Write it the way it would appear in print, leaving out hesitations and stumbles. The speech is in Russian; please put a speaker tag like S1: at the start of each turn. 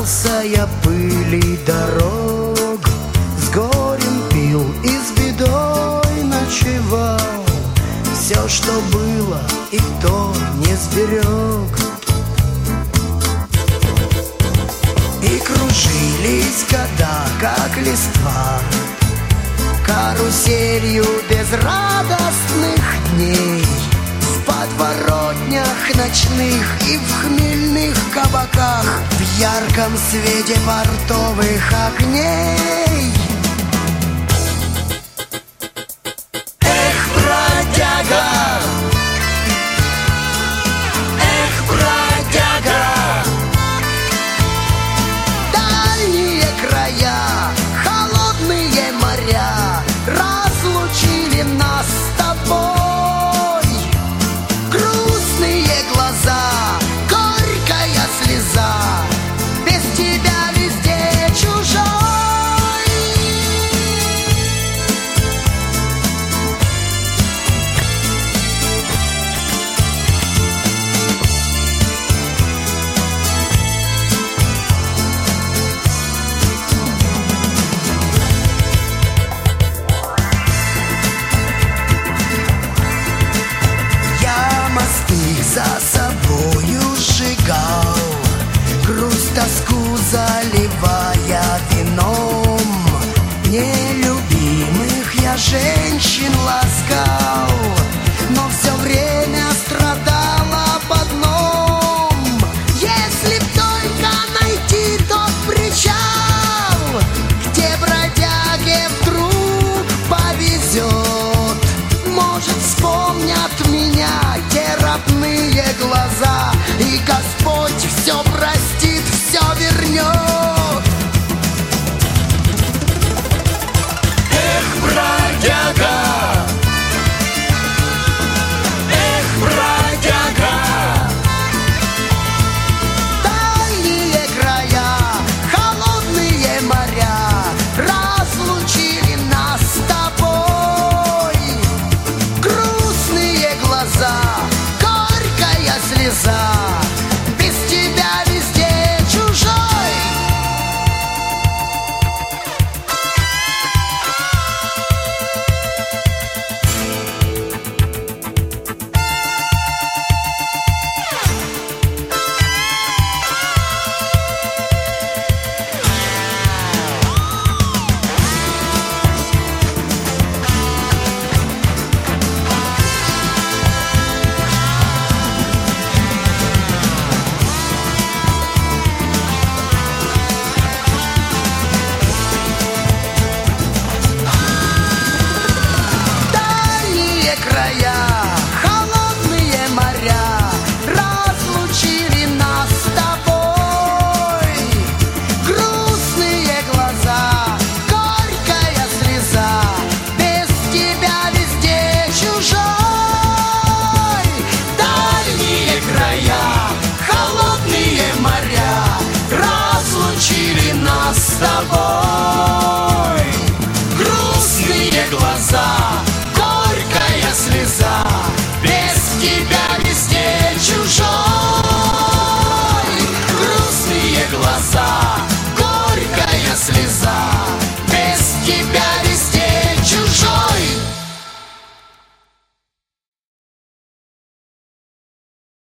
S1: Боялся я пыли дорог, с горем пил и с бедой ночевал. Все, что было, и то не сберег. И кружились года, как листва, каруселью безрадостных дней. В подворотнях ночных и в хмельных кабаках, в ярком свете портовых огней. Эх, бродяга! Эх, бродяга! Дальние края, холодные моря разлучили нас с тобой. Грустные глаза, горькая слеза, без тебя везде чужой. За собою сжигал, грусть, тоску заливая вином. Нелюбимых я женщин ласкал, но все время страдал об одном. Если б только найти тот причал, где бродяге вдруг повезет, может, вспомнят меня те родные глаза, и Господь все простит, все вернет. Эх, бродяга! Эх, бродяга! Дальние края, холодные моря разлучили нас с тобой. Грустные глаза, горькая слеза, без тебя везде чужой. Края, холодные моря разлучили нас с тобой. Грустные глаза, горькая слеза, без тебя везде чужой. Дальние края, холодные моря разлучили нас с тобой. Грустные глаза, горькая слеза, без тебя везде чужой. Грустные глаза, горькая слеза, без тебя